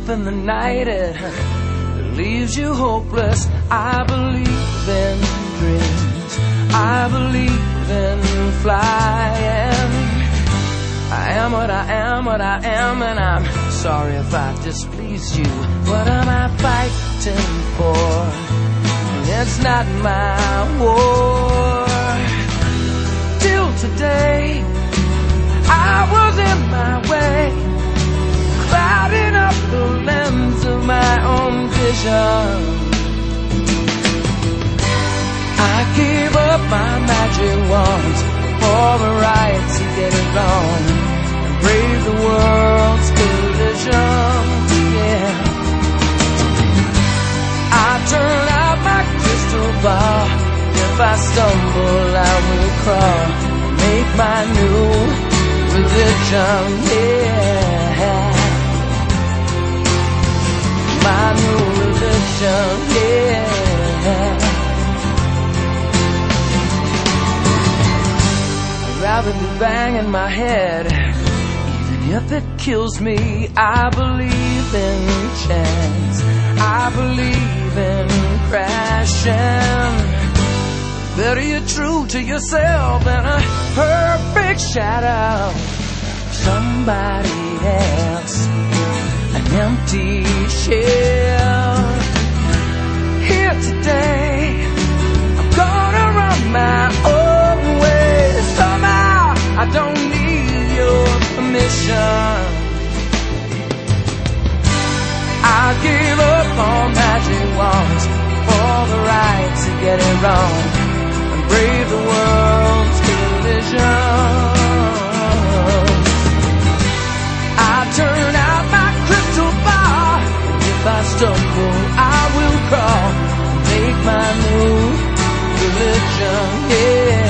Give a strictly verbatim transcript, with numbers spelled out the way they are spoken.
in the night, it leaves you hopeless. I believe in dreams, I believe in flying. I am what I am, what I am, and I'm sorry if I've displeased you. What am I fighting for? It's not my war. Till today, I was in my way, clouding up the lens of my own vision. I gave up my magic wands for the right to get it wrong, and brave the world's collision. Yeah, I turn out my crystal ball. If I stumble, I will crawl, make my new religion. Yeah, my new religion. Yeah, I'd rather be banging my head, even if it kills me. I believe in chance, I believe in crashing. Better you're true to yourself than a perfect shadow of somebody else, an empty shell. Here today, I'm gonna run my own way. Somehow, I don't need your permission. I give up on magic wands for the right to get it wrong, brave the world's collision. I turn out my crystal ball. If I stumble, I will crawl, make my new religion. Yeah.